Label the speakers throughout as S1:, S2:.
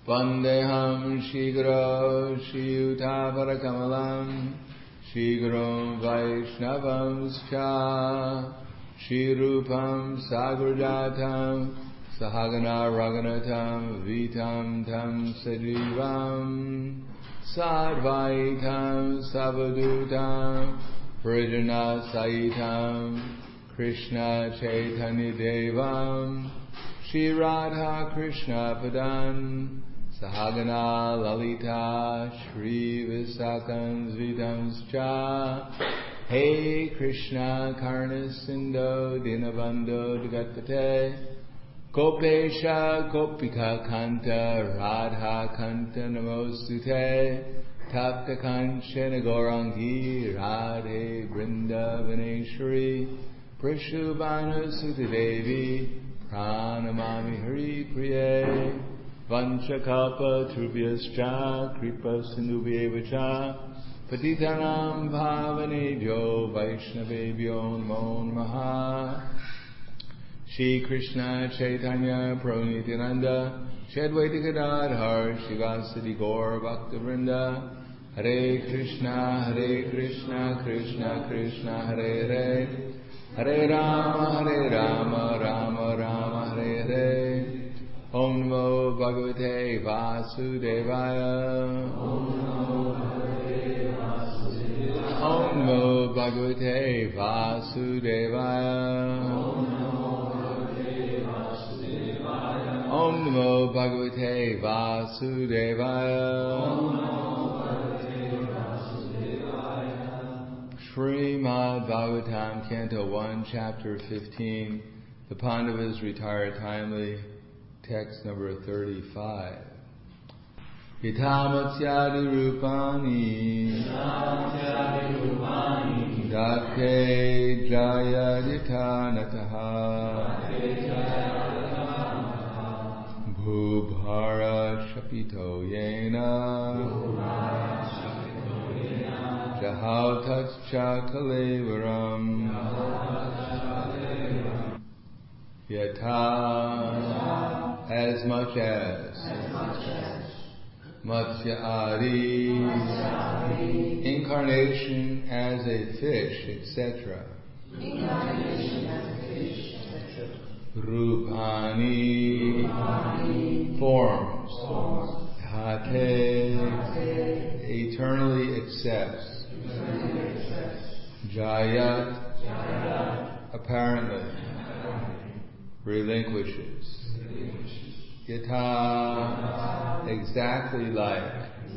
S1: Vandeham Shigro Shiyutavarakamalam Shigrom Vaishnavamscha Shirupam Sagrajatam Sahagana Raghunatam Vitam Tam Sajivam Sadvaitam Savadutam Prijana Saitam Krishna Chaitanya Devam Shri Radha Krishna Padan Sahagana Lalita Shri Visakam Svidamscha Hey Krishna Karna Sindho Dinabandho Dugatpate Gopesha Gopika Kanta Radha Kanta Namostute Tapta Kanchana Gaurangi Radhe Vrindavaneshwari Prishubhanu Sutadevi Pranamami Hari Priye Vanchakalpa Trubhyascha Kripa Sindhubhyevacha Patitanam Bhavanebhyo Vaishnavebhyo Namo Namaha Shri Krishna Chaitanya Prabhu Nityananda Shri Advaita Gadadhar Shivasadi Gaur Bhaktivinoda Hare Krishna Krishna Krishna Hare Hare Hare Rama Rama Rama Hare Hare Om Namo Bhagavate Vasudevaya Om Namo Bhagavate Vasudevaya Om Namo Bhagavate Vasudevaya Srimad Bhagavatam, Canto 1, Chapter 15. The Pandavas retire timely. Text number 35. Yatamatyadi Rupani Date Jayadita Nataha Bhubhara Shapito Yena Jahautatcha Kalevaram Yata as much as Matsya Adi incarnation as a fish, etc. Rupani forms. Hate eternally accepts. Jayat apparently relinquishes. Yata exactly like.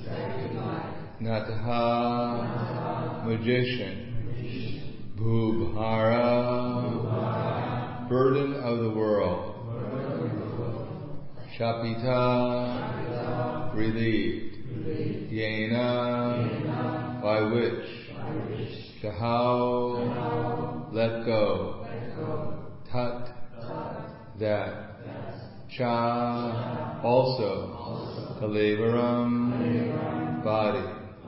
S1: Nataha magician. Bhubhara burden of the world. Shapita relieved. Yena by which. Jahau let go. Tat that. Cha also. Kalevaram body.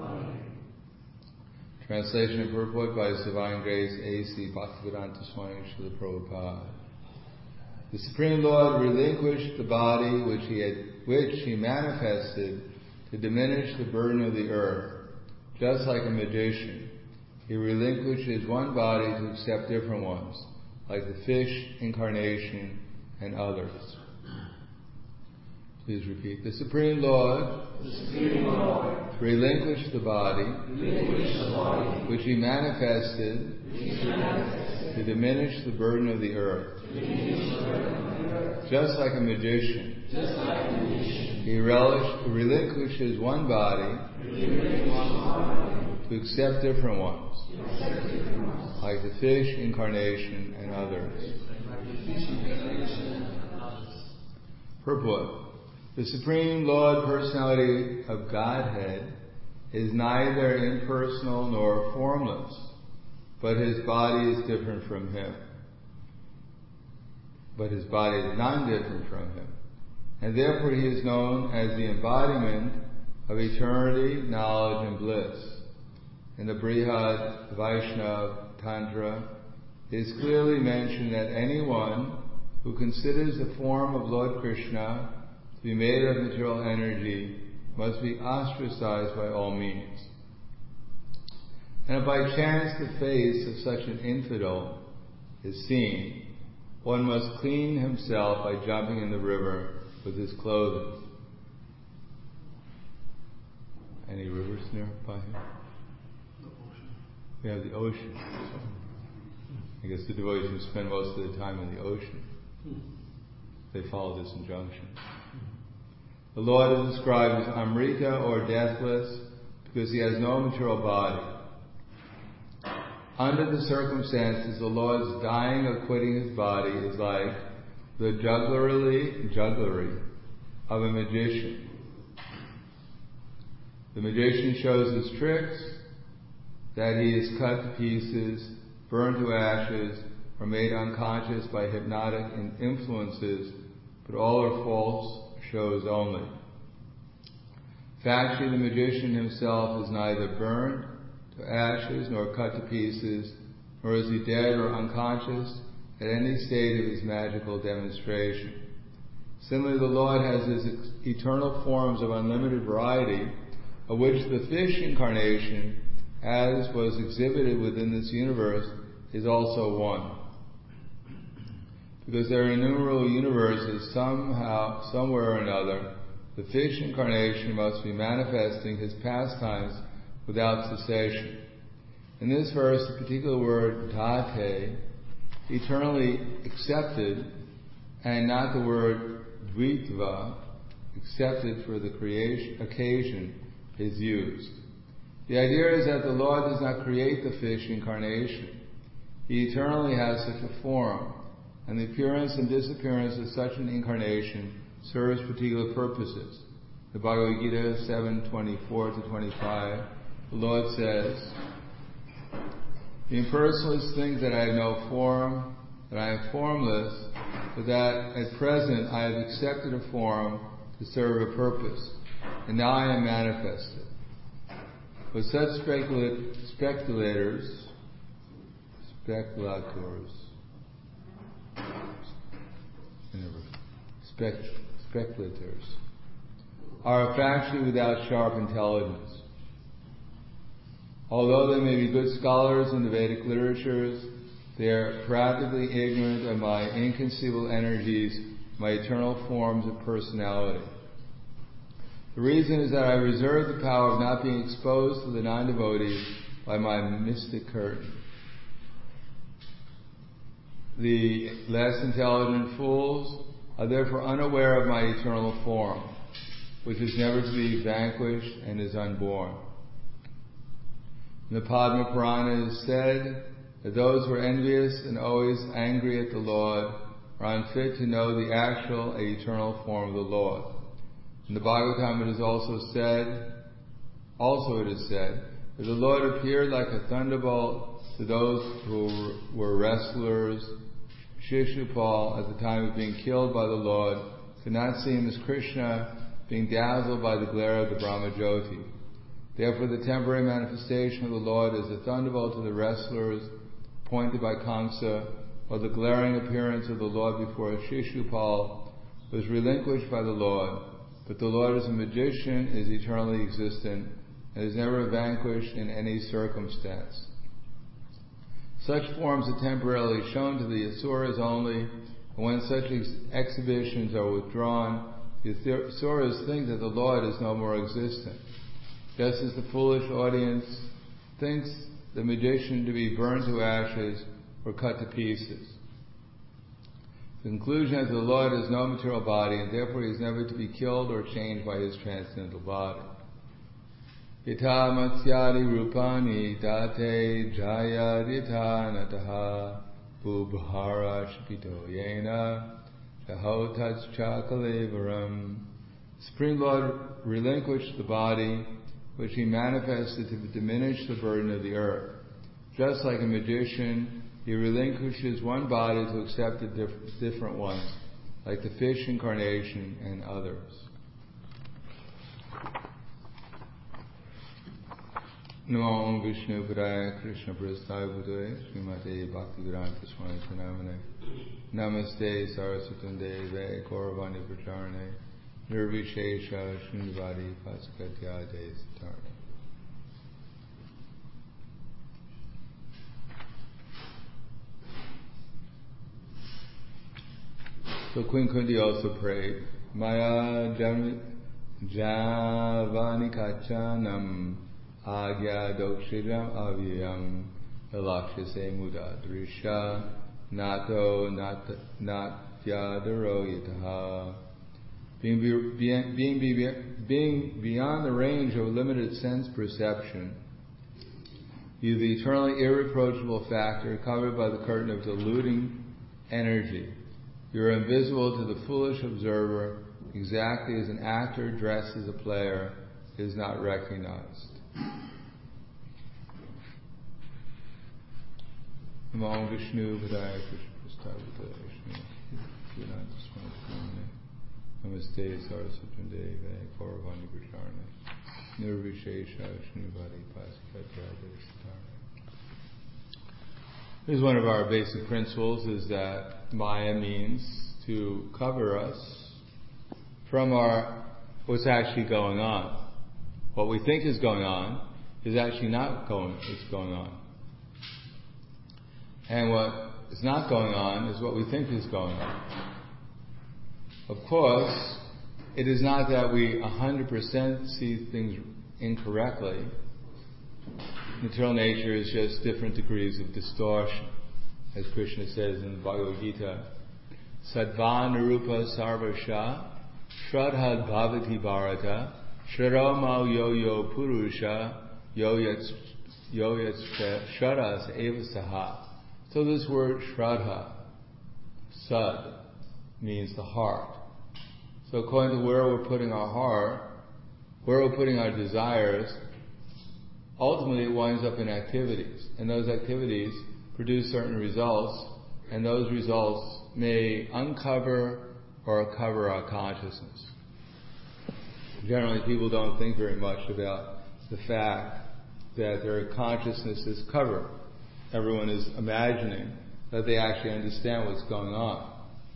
S1: Translation and purport by His Divine Grace A.C. Bhaktivedanta Swami Srila Prabhupada. The Supreme Lord relinquished the body which he manifested to diminish the burden of the earth, just like a magician. He relinquishes one body to accept different ones, like the fish incarnation and others. Please repeat. The Supreme Lord relinquished the body which he manifested to diminish the burden of the earth. Just like a magician. He relinquishes one body to accept different ones, like the fish incarnation and others. Purport. The Supreme Lord Personality of Godhead is neither impersonal nor formless, but His body is different from Him. But His body is non-different from Him. And therefore He is known as the embodiment of eternity, knowledge, and bliss. In the Brihad Vaishnava Tantra, it is clearly mentioned that anyone who considers the form of Lord Krishna to be made of material energy must be ostracized by all means. And if by chance the face of such an infidel is seen, one must clean himself by jumping in the river with his clothing. Any rivers nearby here?
S2: The ocean.
S1: We have the ocean. So I guess the devotees spend most of the time in the ocean. They follow this injunction. The Lord is described as Amrita or deathless because he has no material body. Under the circumstances, the Lord's dying or quitting his body is like the jugglery of a magician. The magician shows his tricks, that he is cut to pieces, burned to ashes, or made unconscious by hypnotic influences, but all are false shows only. Factually, the magician himself is neither burned to ashes nor cut to pieces, nor is he dead or unconscious at any stage of his magical demonstration. Similarly, the Lord has his eternal forms of unlimited variety, of which the fish incarnation, as was exhibited within this universe, is also one. Because there are innumerable universes, somehow, somewhere or another, the fish incarnation must be manifesting his pastimes without cessation. In this verse, the particular word date, eternally accepted, and not the word dvitva, accepted for the occasion, is used. The idea is that the Lord does not create the fish incarnation. He eternally has such a form, and the appearance and disappearance of such an incarnation serves particular purposes. The Bhagavad Gita 7:24-25, the Lord says, "The impersonalist thinks that I have no form, that I am formless, but that at present I have accepted a form to serve a purpose, and now I am manifested. But such speculators are factually without sharp intelligence. Although they may be good scholars in the Vedic literatures, they are practically ignorant of my inconceivable energies, my eternal forms of personality. The reason is that I reserve the power of not being exposed to the non-devotees by my mystic curtain. The less intelligent fools are therefore unaware of my eternal form, which is never to be vanquished and is unborn. In the Padma Purana it is said that those who are envious and always angry at the Lord are unfit to know the actual and eternal form of the Lord. In the Bhagavatam it is said, that the Lord appeared like a thunderbolt to those who were wrestlers. Shishupal, at the time of being killed by the Lord, could not see him as Krishna, being dazzled by the glare of the Brahmajyoti. Therefore the temporary manifestation of the Lord is a thunderbolt to the wrestlers appointed by Kamsa, while the glaring appearance of the Lord before Shishupal was relinquished by the Lord. But the Lord as a magician is eternally existent and is never vanquished in any circumstance. Such forms are temporarily shown to the Asuras only, and when such exhibitions are withdrawn, the Asuras think that the Lord is no more existent, just as the foolish audience thinks the magician to be burned to ashes or cut to pieces. The conclusion is that the Lord has no material body, and therefore he is never to be killed or changed by his transcendental body. Yata matsyadi rupani date jaya dita nataha bubhara shpito yena shahotats chakalevaram. The Supreme Lord relinquished the body which he manifested to diminish the burden of the earth. Just like a magician, he relinquishes one body to accept different ones, like the fish incarnation and others. Namo Om Vishnu Padaya Krishna Prasthaya Bhutale Srimate Bhaktivedanta Swami Pranamane Namaste Saraswatam Deve Gauravani Pracharane Nirvishesha Shunyavadi Pasakatya Desatarna. So Queen Kunti also prayed, Maya Javani Kachanam Agya Dokshidam Avyam Elakshase Muda Drisha Nato Natyadaro Yataha. Being beyond the range of limited sense perception, you the eternally irreproachable factor covered by the curtain of deluding energy. You are invisible to the foolish observer, exactly as an actor dressed as a player is not recognized. Namo Vishnu Padaya Krishna Vishnu Vedanta Swami Namaste Saraswati Deve Gauravani Krishnarne Nirvishesha Shnivadi Pasikatya Desatara. Here's one of our basic principles, is that Maya means to cover us from what's actually going on. What we think is going on is actually not going on. And what is not going on is what we think is going on. Of course, it is not that we 100% see things incorrectly. Material nature is just different degrees of distortion. As Krishna says in the Bhagavad Gita, Sattva Narupa Sarvasha Shradhad Bhavati Bharata Shradhamau Yo Purusha Yo Yats Shraddhas Eva Saha. So this word Shraddha, Sad, means the heart. So according to where we're putting our heart, where we're putting our desires, ultimately it winds up in activities. And those activities produce certain results, and those results may uncover or cover our consciousness. Generally, people don't think very much about the fact that their consciousness is covered. Everyone is imagining that they actually understand what's going on.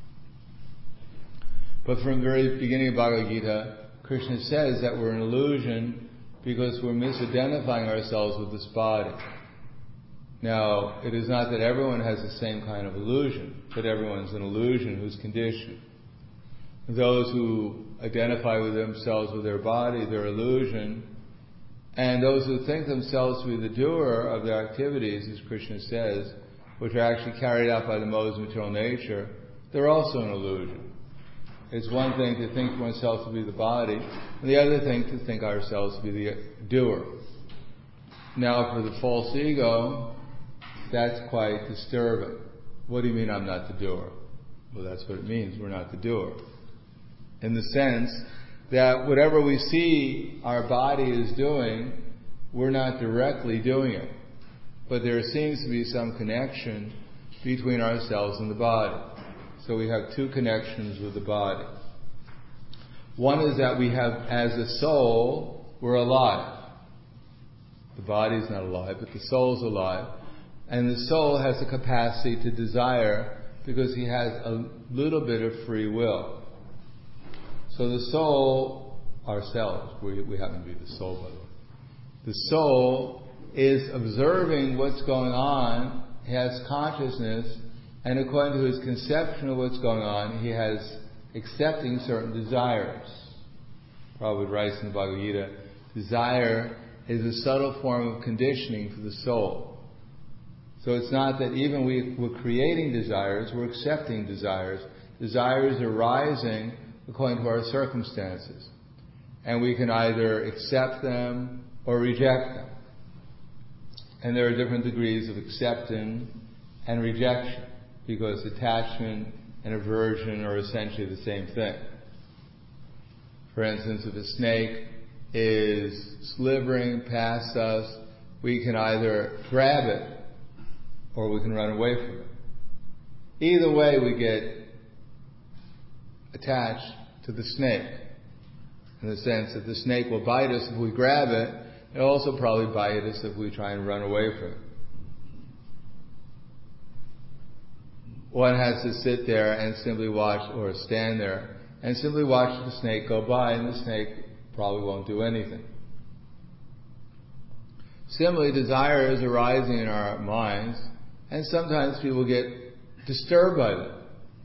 S1: But from the very beginning of Bhagavad Gita, Krishna says that we're an illusion because we're misidentifying ourselves with this body. Now, it is not that everyone has the same kind of illusion, but everyone's an illusion who's conditioned. Those who identify with themselves with their body, their illusion, and those who think themselves to be the doer of their activities, as Krishna says, which are actually carried out by the modes of material nature, they're also an illusion. It's one thing to think oneself to be the body, and the other thing to think ourselves to be the doer. Now, for the false ego, that's quite disturbing. What do you mean I'm not the doer? Well, that's what it means, we're not the doer. In the sense that whatever we see our body is doing, we're not directly doing it. But there seems to be some connection between ourselves and the body. So we have two connections with the body. One is that we have, as a soul, we're alive. The body's not alive, but the soul's alive. And the soul has the capacity to desire because he has a little bit of free will. So the soul, ourselves, we happen to be the soul, by the way. The soul is observing what's going on, he has consciousness, and according to his conception of what's going on, he has accepting certain desires. Prabhupada writes in the Bhagavad Gita, desire is a subtle form of conditioning for the soul. So it's not that even we're creating desires, we're accepting desires. Desires are arising according to our circumstances. And we can either accept them or reject them. And there are different degrees of acceptance and rejection, because attachment and aversion are essentially the same thing. For instance, if a snake is slithering past us, we can either grab it or we can run away from it. Either way, we get attached to the snake, in the sense that the snake will bite us if we grab it. It'll also probably bite us if we try and run away from it. One has to sit there and simply watch, or stand there and simply watch the snake go by, and the snake probably won't do anything. Similarly, desires arising in our minds, and sometimes people get disturbed by them.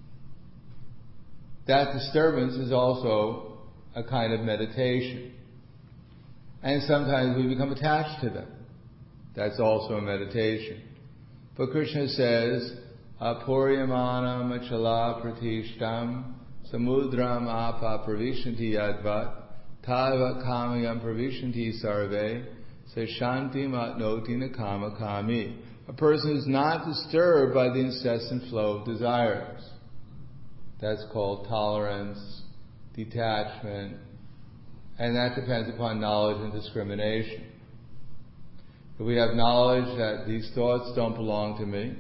S1: That disturbance is also a kind of meditation. And sometimes we become attached to them. That's also a meditation. But Krishna says, Apuryamanam achala pratishtam samudram apa pravishanti yadvat tava kamayam pravishanti sarve sashanti matnoti nakama kami. A person who's not disturbed by the incessant flow of desires. That's called tolerance, detachment, and that depends upon knowledge and discrimination. If we have knowledge that these thoughts don't belong to me,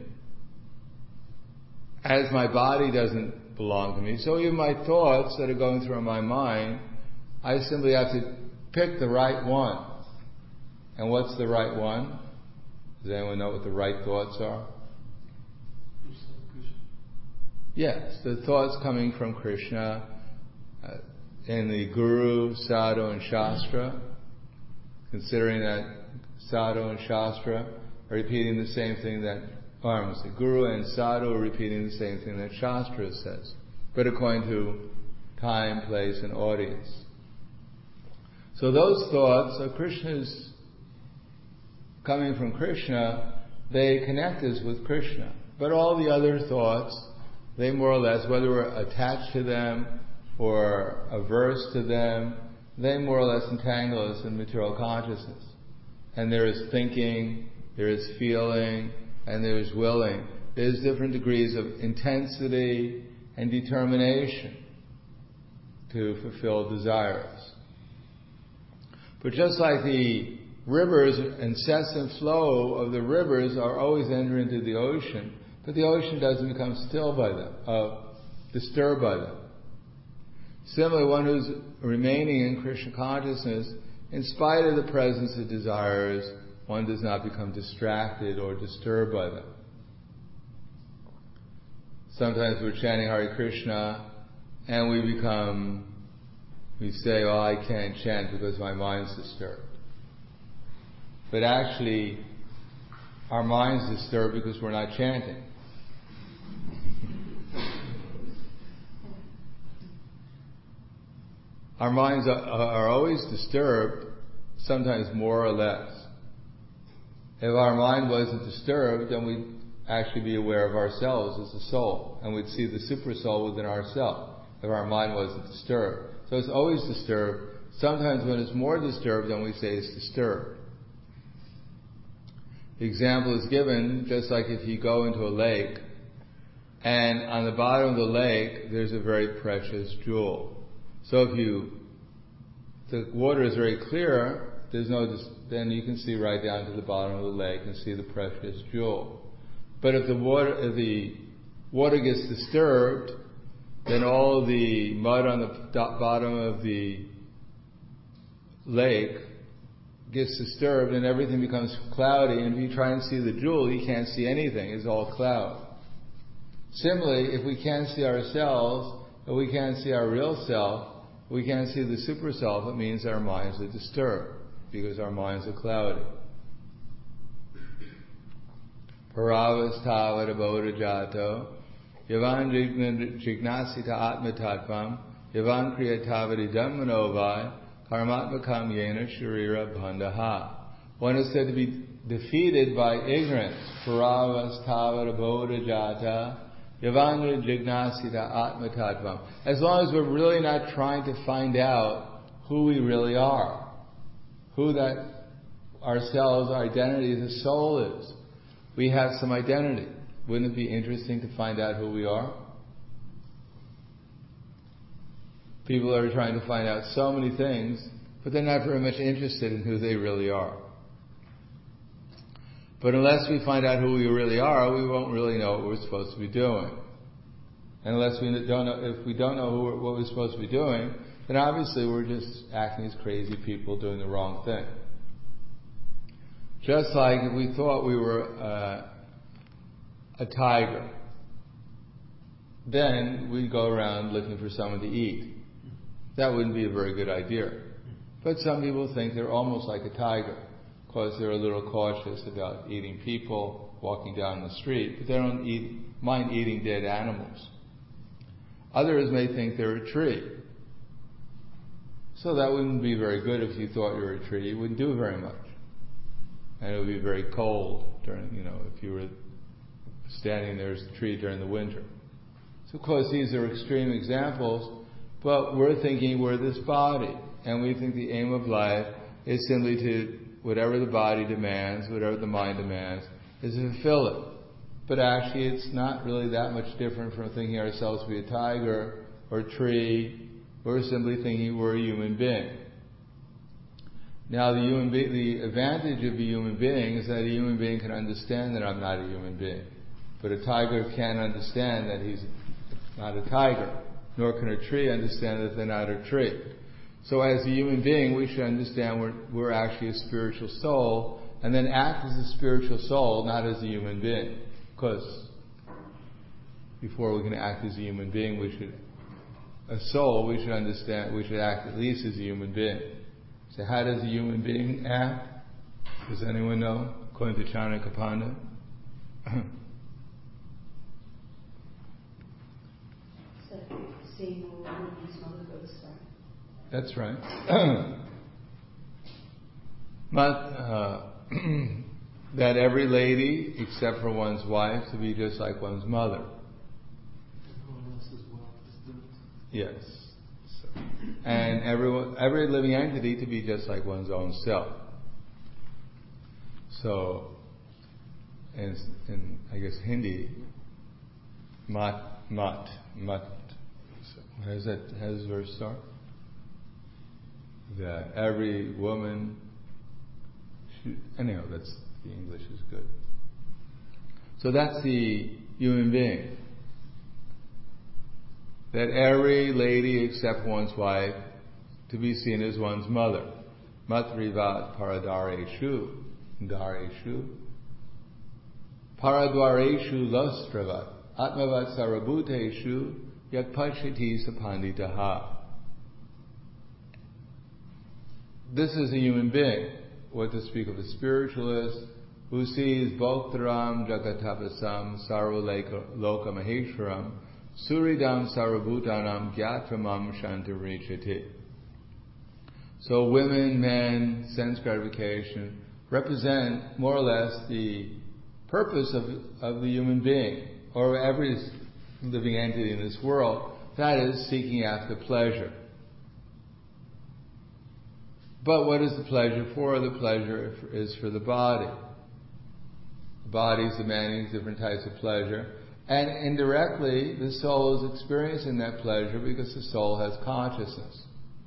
S1: as my body doesn't belong to me, so even my thoughts that are going through my mind, I simply have to pick the right one. And what's the right one? Does anyone know what the right thoughts are? Yes, the thoughts coming from Krishna in the Guru, Sadhu, and Shastra, considering that Sadhu and Shastra are repeating the same thing that, the Guru and Sadhu are repeating the same thing that Shastra says, but according to time, place, and audience. So those thoughts of Krishna's coming from Krishna, they connect us with Krishna. But all the other thoughts, they more or less, whether we're attached to them or averse to them, they more or less entangle us in material consciousness. And there is thinking, there is feeling, and there is willing. There's different degrees of intensity and determination to fulfill desires. But just like the rivers, incessant flow of the rivers are always entering into the ocean, but the ocean doesn't become still by them, disturbed by them. Similarly, one who's remaining in Krishna consciousness, in spite of the presence of desires, one does not become distracted or disturbed by them. Sometimes we're chanting Hare Krishna, and we say, oh, I can't chant because my mind's disturbed. But actually, our mind's disturbed because we're not chanting. Our minds are always disturbed, sometimes more or less. If our mind wasn't disturbed, then we'd actually be aware of ourselves as a soul, and we'd see the super soul within ourselves, if our mind wasn't disturbed. So it's always disturbed. Sometimes when it's more disturbed, then we say it's disturbed. The example is given, just like if you go into a lake, and on the bottom of the lake, there's a very precious jewel. So if the water is very clear, then you can see right down to the bottom of the lake and see the precious jewel. But if the water gets disturbed, then all the mud on the bottom of the lake gets disturbed and everything becomes cloudy, and if you try and see the jewel, you can't see anything, it's all cloud. Similarly, if we can't see ourselves, or we can't see our real self, we can't see the super self, it means our minds are disturbed, because our minds are cloudy. Paravasthavada bodha jato, yavan jignasita atmatatvam, yavan kriyatavadi dhammanovai, karmatmakam yena sharira bandhaha. One is said to be defeated by ignorance. Paravasthavada bodha jata, yavan jignasita atmatatvam. As long as we're really not trying to find out who we really are, who that ourselves, our identity as a soul is. We have some identity. Wouldn't it be interesting to find out who we are? People are trying to find out so many things, but they're not very much interested in who they really are. But unless we find out who we really are, we won't really know what we're supposed to be doing. And unless we don't know, if we don't know what we're supposed to be doing, then obviously we're just acting as crazy people doing the wrong thing. Just like if we thought we were a tiger, then we'd go around looking for someone to eat. That wouldn't be a very good idea. But some people think they're almost like a tiger, because they're a little cautious about eating people walking down the street, but they don't mind eating dead animals. Others may think they're a tree. So that wouldn't be very good if you thought you were a tree. You wouldn't do very much. And it would be very cold during, if you were standing there as a tree during the winter. So of course these are extreme examples, but we're thinking we're this body, and we think the aim of life is simply to, whatever the body demands, whatever the mind demands, is to fulfill it. But actually it's not really that much different from thinking ourselves to be a tiger or a tree. We're simply thinking we're a human being. Now the advantage of a human being is that a human being can understand that I'm not a human being. But a tiger can't understand that he's not a tiger, nor can a tree understand that they're not a tree. So as a human being, we should understand we're actually a spiritual soul, and then act as a spiritual soul, not as a human being. Because before we can act as a human being, we should understand, we should act at least as a human being. So how does a human being act? Does anyone know? According to Chanakya Pandit?
S3: Seeing all women's mother goes right.
S1: That's right. That every lady, except for one's wife, to be just like one's mother.
S2: Everyone else's wealth is dirt.
S1: Yes. And every living entity to be just like one's own self. So, in I guess Hindi, mat. So how does the verse start? That every woman anyhow, that's the English is good. So that's the human being. That every lady except one's wife to be seen as one's mother. Matrivat paradareshu, dareshu. Paradwareshu lustravat, atmavat sarabhuteshu, yat pashiti sapanditaha. This is a human being. What to speak of a spiritualist who sees Bhoktaram Jagatapasam Sarvaloka Maheshwaram Suridam Sarabhutanam Gyatramam Shantaricati. So women, men, sense gratification represent more or less the purpose of the human being, or every living entity in this world, that is seeking after pleasure. But what is the pleasure for? The pleasure is for the body. The body is demanding different types of pleasure. And indirectly, the soul is experiencing that pleasure because the soul has consciousness.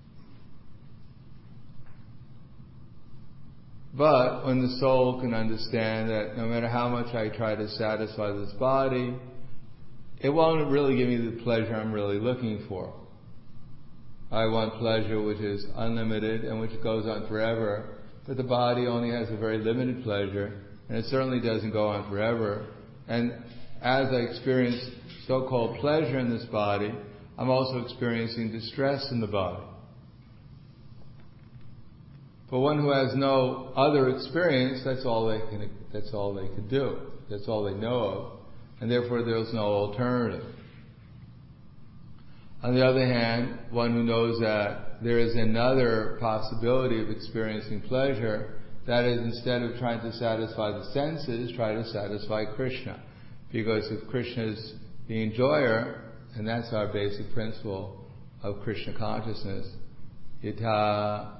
S1: But when the soul can understand that no matter how much I try to satisfy this body, it won't really give me the pleasure I'm really looking for. I want pleasure which is unlimited and which goes on forever, but the body only has a very limited pleasure, and it certainly doesn't go on forever. And as I experience so-called pleasure in this body, I'm also experiencing distress in the body. For one who has no other experience, that's all they can do. That's all they know of, and therefore there's no alternative. On the other hand, one who knows that there is another possibility of experiencing pleasure, that is, instead of trying to satisfy the senses, try to satisfy Krishna. Because if Krishna is the enjoyer, and that's our basic principle of Krishna consciousness, yata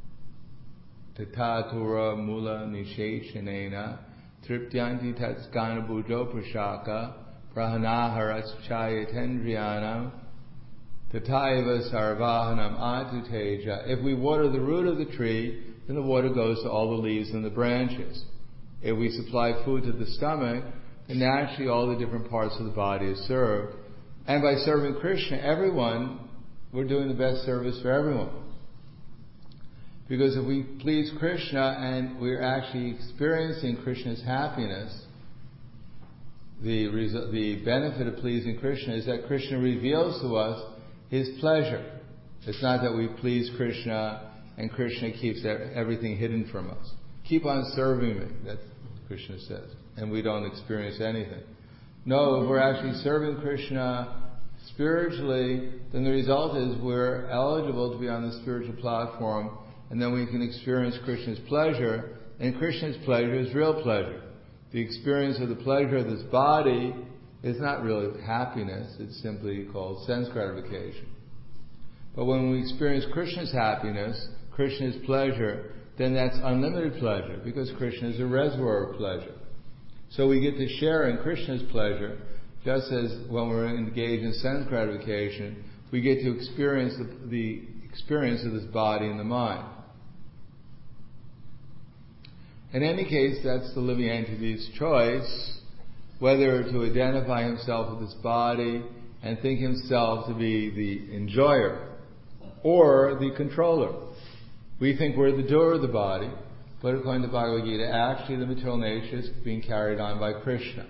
S1: tatatura mula nisheshanena triptyanti tatskana buddho prashaka prahanaharas chayatendriyanam tataiva sarvahanam atuteja. If we water the root of the tree, then the water goes to all the leaves and the branches. If we supply food to the stomach, then naturally all the different parts of the body is served. And by serving Krishna, we're doing the best service for everyone. Because if we please Krishna and we're actually experiencing Krishna's happiness, the benefit of pleasing Krishna is that Krishna reveals to us His pleasure. It's not that we please Krishna and Krishna keeps everything hidden from us. Keep on serving me, that's what Krishna says, and we don't experience anything. No, if we're actually serving Krishna spiritually, then the result is we're eligible to be on the spiritual platform, and then we can experience Krishna's pleasure, and Krishna's pleasure is real pleasure. The experience of the pleasure of this body is not really happiness, it's simply called sense gratification. But when we experience Krishna's happiness, Krishna's pleasure, then that's unlimited pleasure, because Krishna is a reservoir of pleasure. So we get to share in Krishna's pleasure, just as when we're engaged in sense gratification, we get to experience the experience of this body and the mind. In any case, that's the living entity's choice, whether to identify himself with this body and think himself to be the enjoyer or the controller. We think we're the doer of the body, but according to Bhagavad Gita, actually the material nature is being carried on by Krishna.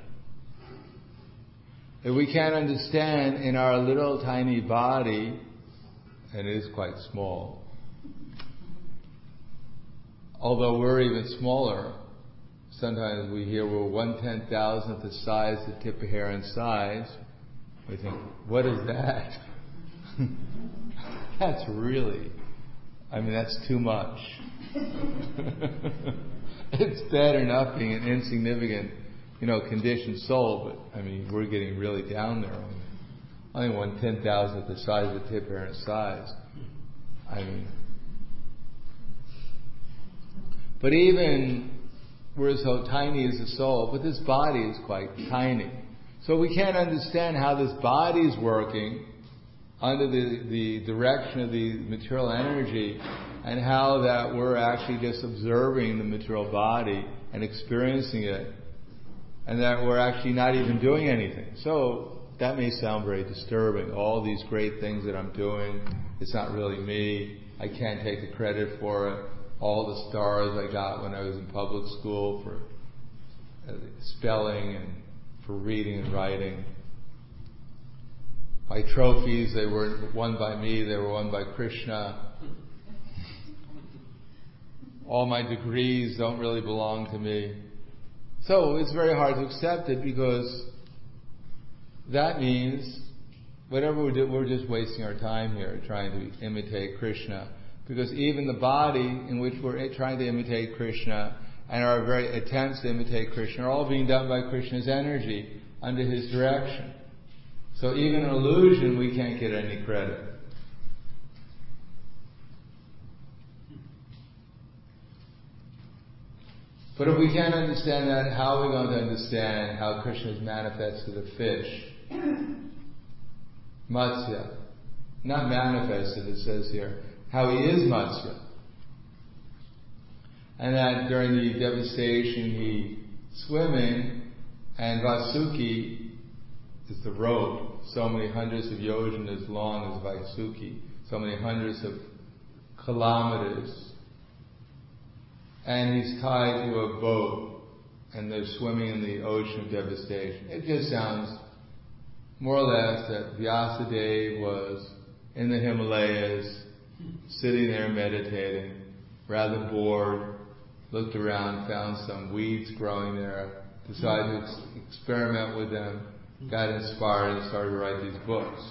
S1: If we can't understand in our little tiny body, and it is quite small, although we're even smaller, sometimes we hear we're 1/10,000th the size, the tip of hair in size. We think, what is that? That's too much. It's bad enough being an insignificant, conditioned soul, but we're getting really down there. Only 1/10,000th the size of the tip of hair in size. But even we're so tiny as a soul, but this body is quite tiny. So we can't understand how this body is working under the direction of the material energy, and how that we're actually just observing the material body and experiencing it, and that we're actually not even doing anything. So that may sound very disturbing. All these great things that I'm doing, it's not really me. I can't take the credit for it. All the stars I got when I was in public school for spelling and for reading and writing. My trophies, they weren't won by me, they were won by Krishna. All my degrees don't really belong to me. So it's very hard to accept it, because that means whatever we do, we're just wasting our time here trying to imitate Krishna. Because even the body in which we're trying to imitate Krishna and our very attempts to imitate Krishna are all being done by Krishna's energy under His direction. So even an illusion, we can't get any credit. But if we can't understand that, how are we going to understand how Krishna is manifest to the fish? Matsya. Not manifested, it says here. How He is Matsya. And that during the devastation He swimming, and Vasuki is the rope, so many hundreds of yojana as long as Vasuki, so many hundreds of kilometers. And He's tied to a boat, and they're swimming in the ocean of devastation. It just sounds more or less that Vyasadeva was in the Himalayas, sitting there meditating, rather bored, looked around, found some weeds growing there, decided to experiment with them, got inspired and started to write these books.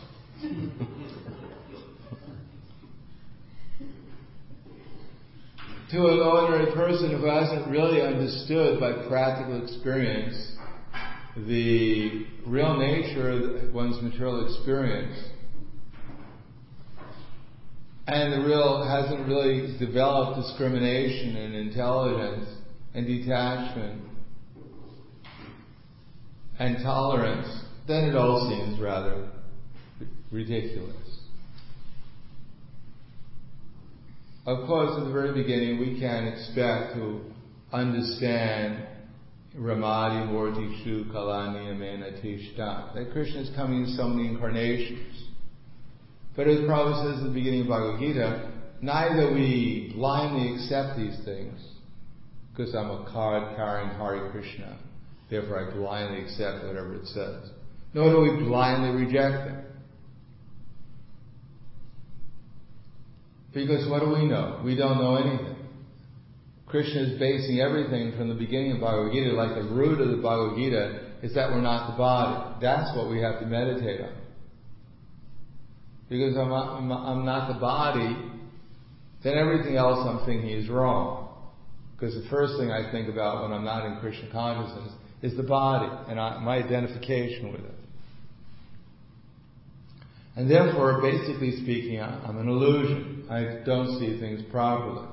S1: To an ordinary person who hasn't really understood by practical experience the real nature of one's material experience, and hasn't really developed discrimination and intelligence and detachment and tolerance, then it all seems rather ridiculous. Of course, at the very beginning, we can't expect to understand Ramadi Morti Shu Kalani Amena Tishta, that Krishna is coming in so many incarnations. But as Prabhupada says at the beginning of Bhagavad Gita, neither we blindly accept these things, because I'm a card carrying Hare Krishna, Therefore I blindly accept whatever it says. Nor do we blindly reject it. Because what do we know? We don't know anything. Krishna is basing everything from the beginning of Bhagavad Gita, like the root of the Bhagavad Gita is that we're not the body. That's what we have to meditate on. Because I'm not the body, then everything else I'm thinking is wrong. Because the first thing I think about when I'm not in Krishna consciousness is the body and my identification with it. And therefore, basically speaking, I'm an illusion. I don't see things properly.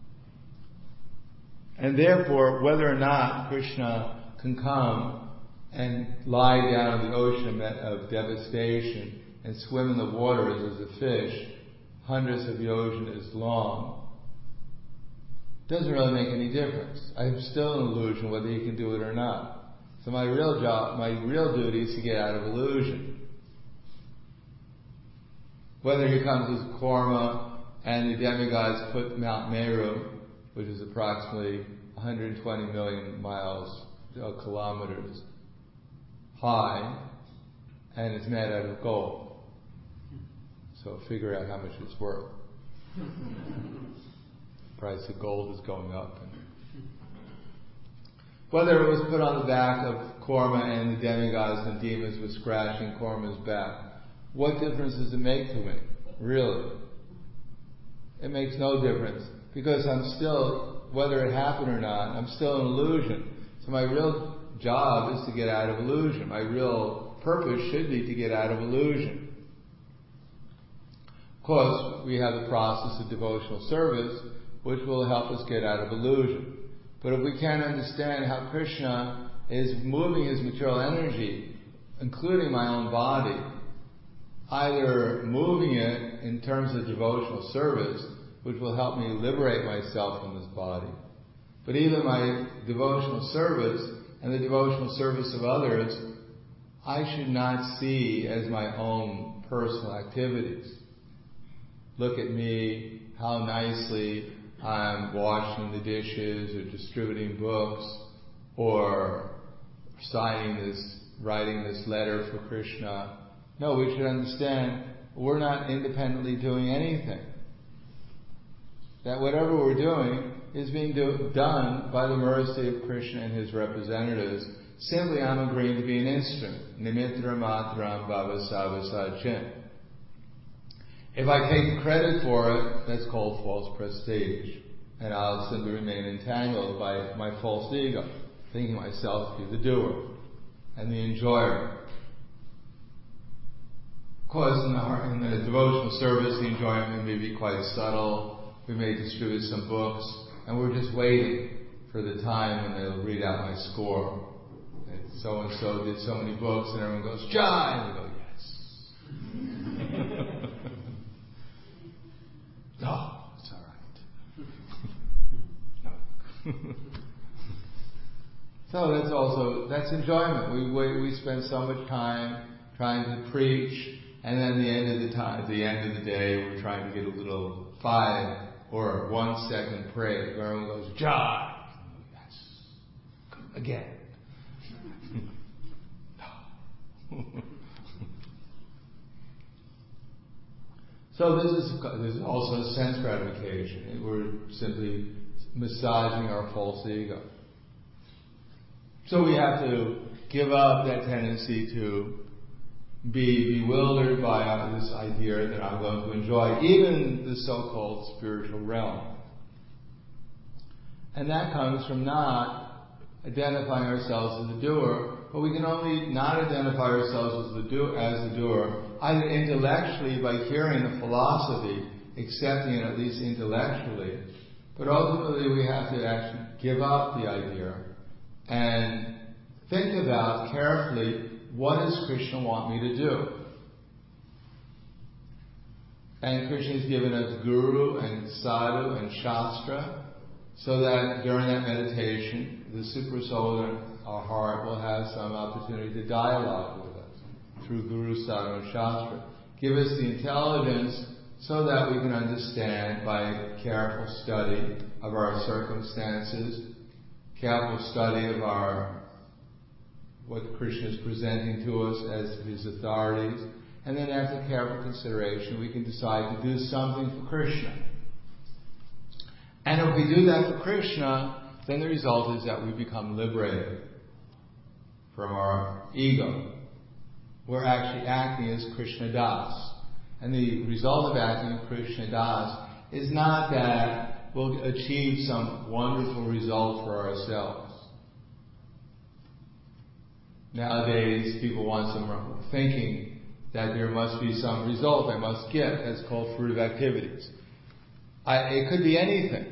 S1: And therefore, whether or not Krishna can come and lie down in the ocean of devastation and swim in the waters as a fish, hundreds of yojnas long, doesn't really make any difference. I'm still an illusion whether he can do it or not. So my real job, my real duty is to get out of illusion. Whether he comes as Kurma and the demigods put Mount Meru, which is approximately 120 million kilometers high, and it's made out of gold. So figure out how much it's worth. Price of gold is going up. Whether it was put on the back of Kurma and the demigods and demons were scratching Kurma's back, what difference does it make to me? Really? It makes no difference. Because I'm still, whether it happened or not, I'm still an illusion. So my real job is to get out of illusion. My real purpose should be to get out of illusion. Of course, we have the process of devotional service, which will help us get out of illusion. But if we can't understand how Krishna is moving his material energy, including my own body, either moving it in terms of devotional service, which will help me liberate myself from this body, but even my devotional service and the devotional service of others, I should not see as my own personal activities. Look at me, how nicely I'm washing the dishes or distributing books or writing this letter for Krishna. No, we should understand we're not independently doing anything. That whatever we're doing is being done by the mercy of Krishna and his representatives. Simply I'm agreeing to be an instrument. Nimitra matram bhavasavasachin. If I take credit for it, that's called false prestige. And I'll simply remain entangled by my false ego, thinking myself to be the doer and the enjoyer. Of course, in the devotional service, the enjoyment may be quite subtle. We may distribute some books, and we're just waiting for the time when they'll read out my score. And so-and-so did so many books, and everyone goes, Jai! And we go, yes. No, it's all right. No. So that's enjoyment. We spend so much time trying to preach, and then at the end of the day, we're trying to get a little 5 or 1 second praise. Everyone goes, Jai! Yes. Again. No. So this is also sense gratification. We're simply massaging our false ego. So we have to give up that tendency to be bewildered by this idea that I'm going to enjoy even the so-called spiritual realm. And that comes from not identifying ourselves as the doer, but we can only not identify ourselves as the doer, either intellectually by hearing the philosophy, accepting it at least intellectually, but ultimately we have to actually give up the idea and think about carefully, what does Krishna want me to do? And Krishna has given us Guru and Sadhu and Shastra, so that during that meditation, the super soul in our heart will have some opportunity to dialogue with us through Guru, Sadhu and Shastra. Give us the intelligence so that we can understand by careful study of our circumstances, careful study of our what Krishna is presenting to us as his authorities, and then after careful consideration we can decide to do something for Krishna. And if we do that for Krishna, then the result is that we become liberated from our ego. We're actually acting as Krishna Das. And the result of acting as Krishna Das is not that we'll achieve some wonderful result for ourselves. Nowadays, people want some thinking that there must be some result I must get. That's called fruitive activities. It could be anything.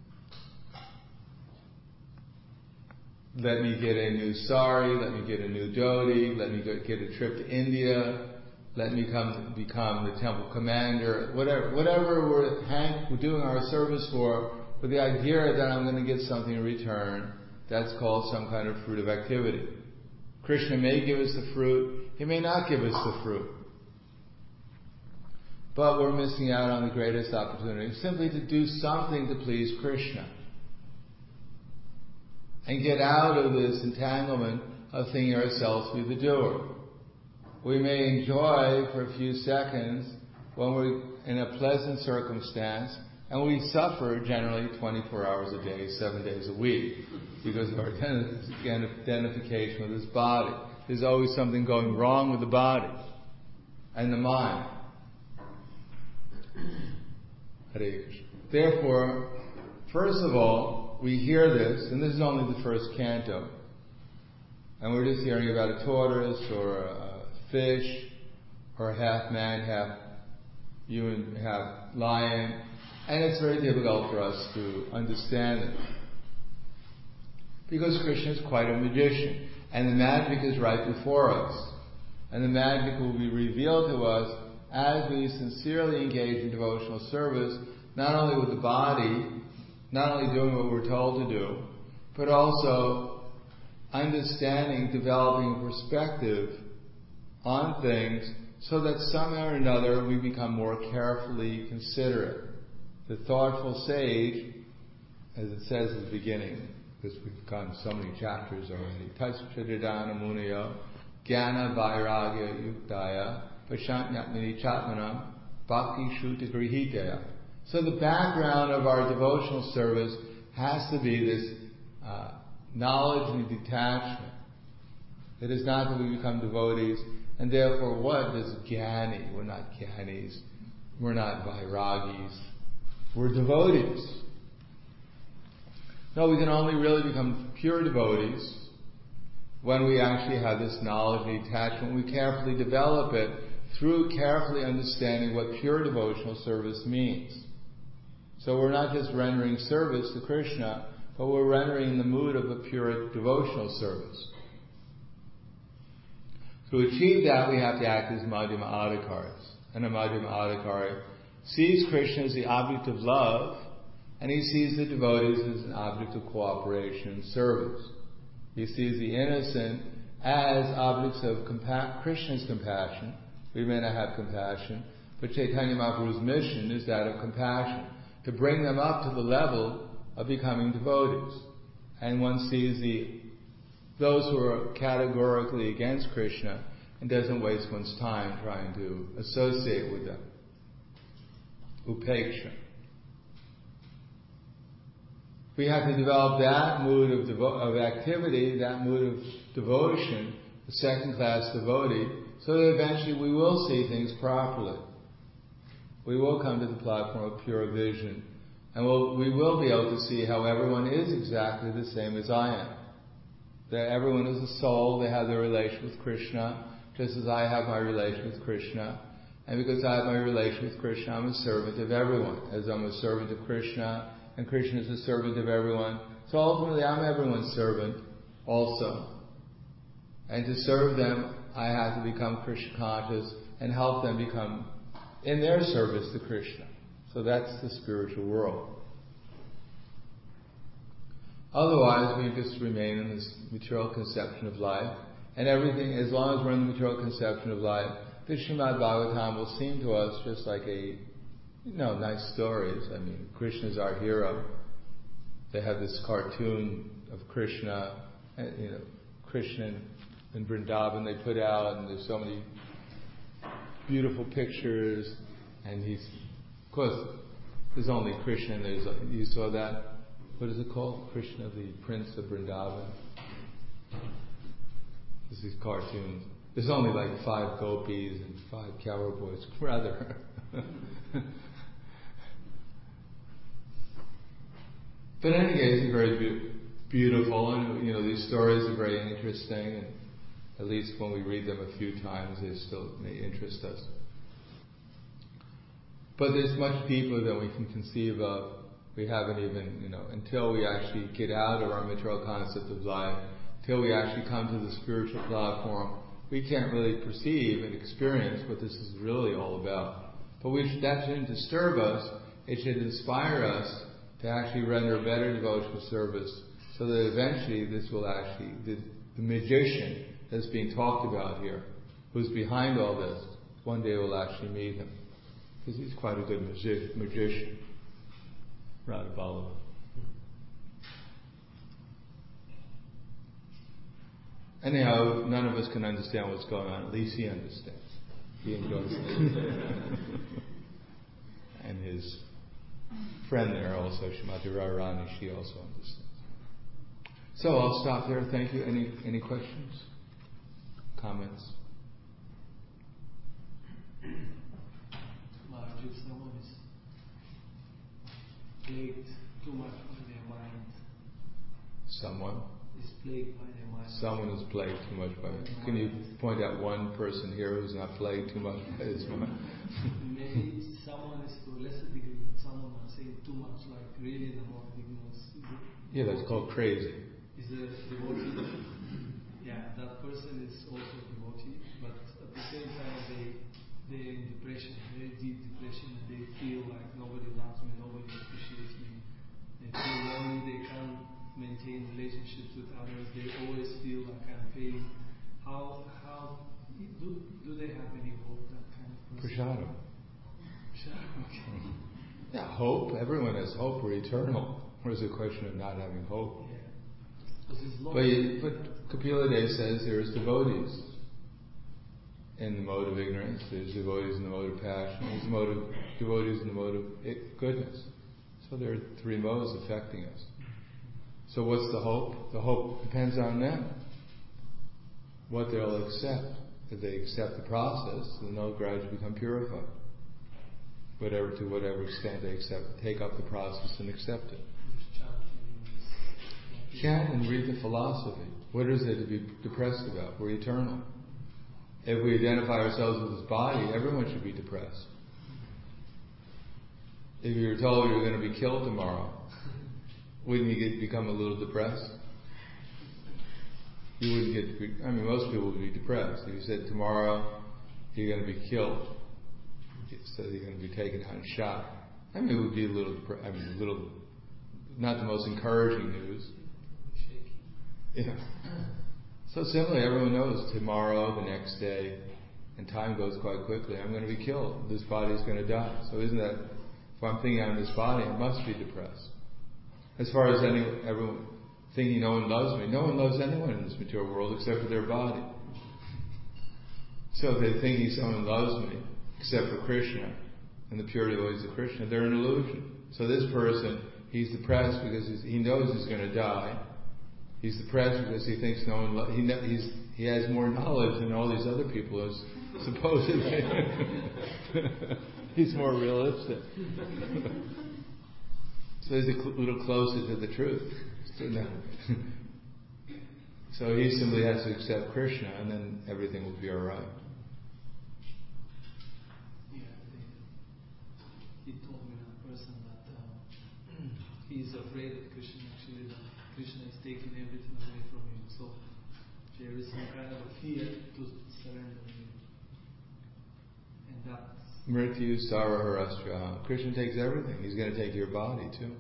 S1: Let me get a new sari, let me get a new dhoti, let me get a trip to India, let me become the temple commander, whatever we're doing our service for, with the idea that I'm going to get something in return, that's called some kind of fruitive activity. Krishna may give us the fruit, he may not give us the fruit. But we're missing out on the greatest opportunity, simply to do something to please Krishna. And get out of this entanglement of thinking ourselves to be the doer. We may enjoy for a few seconds when we're in a pleasant circumstance, and we suffer generally 24 hours a day, 7 days a week, because of our identification with this body. There's always something going wrong with the body and the mind. Hare Krishna. Therefore, first of all, we hear this, and this is only the first canto, and we're just hearing about a tortoise or a fish or a half man, half human, half lion, and it's very difficult for us to understand it. Because Krishna is quite a magician, and the magic is right before us, and the magic will be revealed to us as we sincerely engage in devotional service, not only with the body, not only doing what we're told to do, but also understanding, developing perspective on things so that somehow or another we become more carefully considerate. The thoughtful sage, as it says at the beginning, because we've gone so many chapters already, Taschadidana Muniyo, Jnana Vairagya Yuktaya, Pashantnyatmini Chatmanam, Bhakti Shuta Grihitaya. So the background of our devotional service has to be this knowledge and detachment. It is not that we become devotees, and therefore what is jnani? We're not jnanis. We're not vairagis. We're devotees. No, we can only really become pure devotees when we actually have this knowledge and detachment. We carefully develop it through carefully understanding what pure devotional service means. So we're not just rendering service to Krishna, but we're rendering the mood of a pure devotional service. To achieve that, we have to act as Madhyama Adhikaris. And a Madhyama Adhikari sees Krishna as the object of love, and he sees the devotees as an object of cooperation and service. He sees the innocent as objects of Krishna's compassion. We may not have compassion, but Chaitanya Mahaprabhu's mission is that of compassion, to bring them up to the level of becoming devotees. And one sees those who are categorically against Krishna and doesn't waste one's time trying to associate with them. Upeksha. We have to develop that mood of activity, that mood of devotion, a second-class devotee, so that eventually we will see things properly. We will come to the platform of pure vision, and we will be able to see how everyone is exactly the same as I am. That everyone is a soul, they have their relation with Krishna, just as I have my relation with Krishna. And because I have my relation with Krishna, I'm a servant of everyone, as I'm a servant of Krishna, and Krishna is a servant of everyone. So ultimately, I'm everyone's servant also. And to serve them, I have to become Krishna conscious and help them become in their service to Krishna. So that's the spiritual world. Otherwise, we just remain in this material conception of life, and everything, as long as we're in the material conception of life, the Srimad Bhagavatam will seem to us just like nice stories. I mean, Krishna's our hero. They have this cartoon of Krishna, Krishna in Vrindavan they put out, and there's so many beautiful pictures, and of course, there's only Krishna, and you saw that? What is it called? Krishna, the Prince of Vrindavan. There's these cartoons. There's only like 5 gopis and 5 cowboy boys, rather. But in any case, it's very beautiful, and these stories are very interesting, and at least when we read them a few times, they still may interest us. But there's much deeper than we can conceive of. We haven't even, until we actually get out of our material concept of life, until we actually come to the spiritual platform, we can't really perceive and experience what this is really all about. But that shouldn't disturb us. It should inspire us to actually render better devotional service, so that eventually this will actually, the magician that's being talked about here, who's behind all this, one day we'll actually meet him. Because he's quite a good magician. Radha Ballava. Anyhow, none of us can understand what's going on. At least he understands. He enjoys it. And his friend there also, Shrimati Radharani, she also understands. So I'll stop there. Thank you. Any questions? Comments?
S2: Maharaj, if someone is plagued too much by their mind.
S1: Someone
S2: is plagued by their mind.
S1: Someone is plagued too much by it. Can you point out one person here who's not plagued too much by his mind?
S2: Maybe someone is to a lesser degree, but someone are saying too much, like really in the morning.
S1: Yeah, that's called crazy.
S2: Is a devotee. Yeah, that person is also a devotee, but at the same time they're in depression, very deep depression, and they feel like nobody loves me, nobody appreciates me. They feel lonely, they can't maintain relationships with others, they always feel like I'm failing. How do they have any hope, that kind of person?
S1: Prashadam.
S2: Okay.
S1: Yeah, hope. Everyone has hope. We're eternal. Where's the question of not having hope?
S2: Yeah.
S1: But Kapila Dev says there's devotees in the mode of ignorance, there's devotees in the mode of passion, there's devotees in the mode of goodness. So there are 3 modes affecting us. So what's the hope? The hope depends on them. What they'll accept. If they accept the process, then they'll gradually become purified. To whatever extent they take up the process and accept it. Chant and read the philosophy. What is there to be depressed about? We're eternal. If we identify ourselves with this body, everyone should be depressed. If you were told you're going to be killed tomorrow, wouldn't you become a little depressed? You wouldn't most people would be depressed. If you said tomorrow you're going to be killed, so you're going to be taken out and shot, it would be a little, not the most encouraging news. Yeah. So similarly, everyone knows tomorrow, the next day, and time goes quite quickly. I'm going to be killed. This body is going to die. So isn't that, if I'm thinking I'm this body, I must be depressed. As far as everyone thinking no one loves me, no one loves anyone in this material world except for their body. So if they're thinking someone loves me, except for Krishna, and the purity ways of Krishna, they're an illusion. So this person, he's depressed because he knows he's going to die. He's depressed because he thinks no one he has more knowledge than all these other people, supposedly. He's more realistic. So he's a little closer to the truth. So he simply has to accept Krishna, and then everything will be all right.
S2: Yeah, he told me, that person, that he's afraid of Krishna, actually, that Krishna is taking everything away from him. So there is some kind of a fear to surrender to him. And that's...
S1: Mrityu Saraharastraha. Krishna takes everything. He's going to take your body too.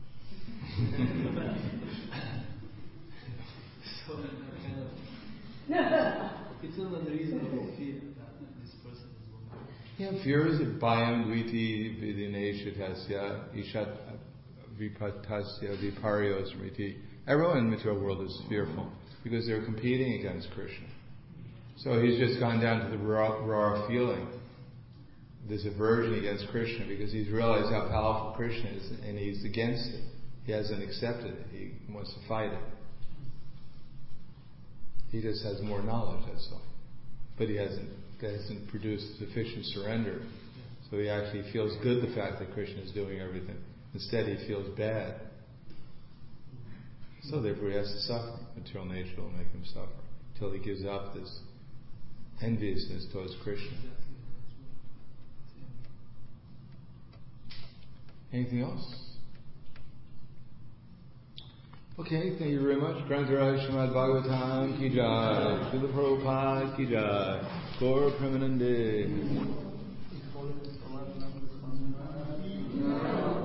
S2: So that kind of... It's an unreasonable fear that this person is going.
S1: Yeah, fear is bhayam dviti vidineshatasya ishat vipatasya viparyo smriti. Everyone in the material world is fearful. because they're competing against Krishna. So he's just gone down to the raw feeling, this aversion against Krishna, because he's realized how powerful Krishna is, and he's against it. He hasn't accepted it. He wants to fight it. He just has more knowledge, that's all. But he hasn't produced sufficient surrender. So he actually feels good the fact that Krishna is doing everything. Instead he feels bad. So therefore he has to suffer. Material nature will make him suffer. Until he gives up this enviousness towards Krishna. Anything else? Okay, thank you very much. Grantaraj Srimad Bhagavatam ki jai, Srila Prabhupada ki jai, Gaur Premanande.